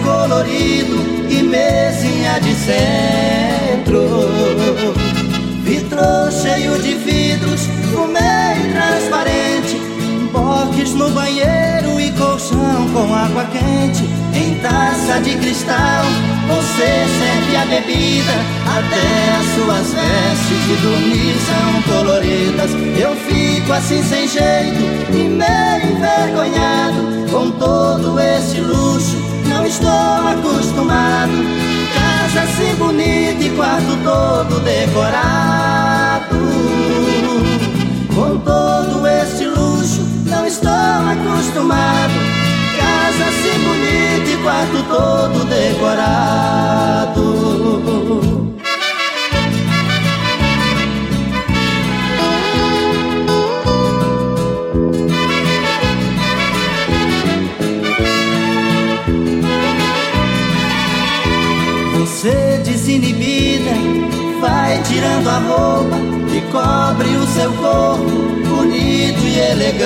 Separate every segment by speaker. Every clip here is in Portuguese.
Speaker 1: colorido e mesinha de centro. Vitrô cheio de vidros, fumê transparente, box no banheiro e colchão com água quente. Em taça de cristal você serve a bebida, até as suas vestes de dormir são coloridas. Eu fico assim sem jeito e meio envergonhado com todo esse luxo, não estou acostumado. Casa assim bonita e quarto todo decorado, com todo esse luxo, não estou acostumado. Casa assim bonita e quarto todo decorado. Você desinibida vai tirando a roupa e cobre o seu corpo bonito e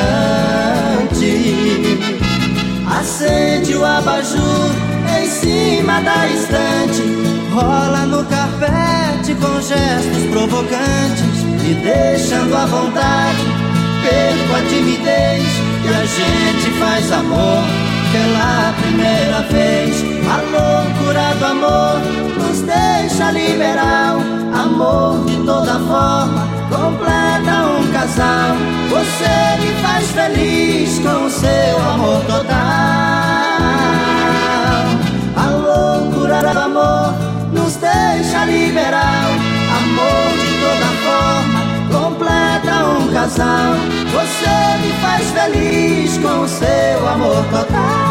Speaker 1: elegante. Acende o abajur em cima da estante, rola no carpete com gestos provocantes, e deixando à vontade, perco a timidez e a gente faz amor pela primeira vez. A loucura do amor nos deixa liberal, amor de toda forma completa um casal. Você me faz feliz com o seu amor total. A loucura do amor nos deixa liberal, amor de toda forma completa um casal. Você me faz feliz com o seu amor total.